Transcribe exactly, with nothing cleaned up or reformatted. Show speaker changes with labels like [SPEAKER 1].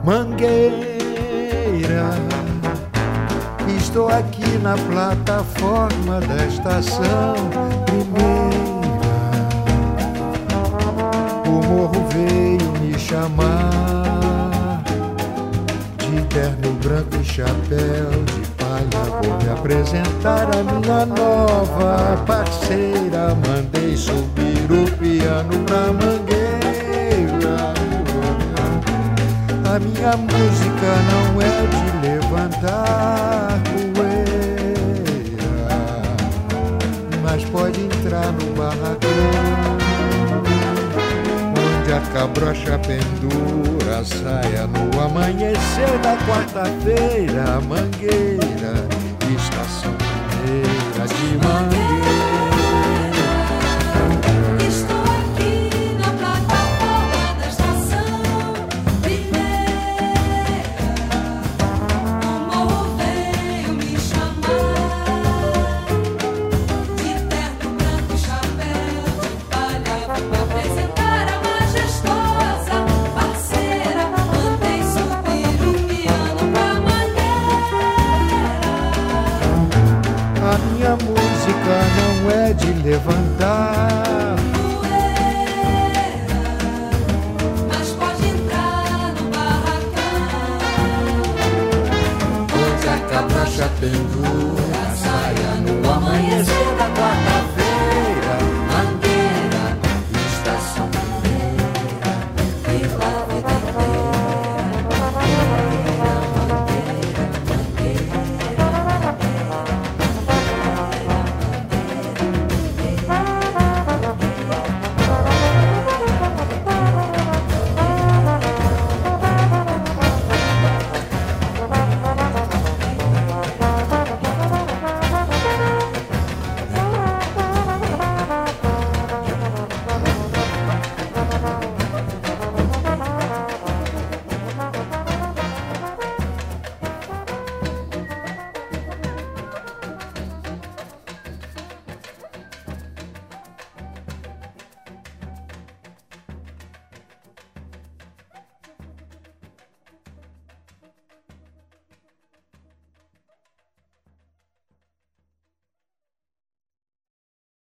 [SPEAKER 1] Mangueira, estou aqui na plataforma da estação primeira. O morro veio me chamar, de terno branco e chapéu de palha. Vou me apresentar a minha nova parceira. Mandei subir o piano pra Mangueira. A minha música não é de levantar poeira, mas pode entrar no barracão, onde a cabrocha pendura a saia no amanhecer da quarta-feira. Mangueira, estação primeira de Mangueira. Não é de levantar
[SPEAKER 2] poeira, mas pode entrar no barracão,
[SPEAKER 1] onde a cabrocha pendura a saia no amanhecer da quarta-feira.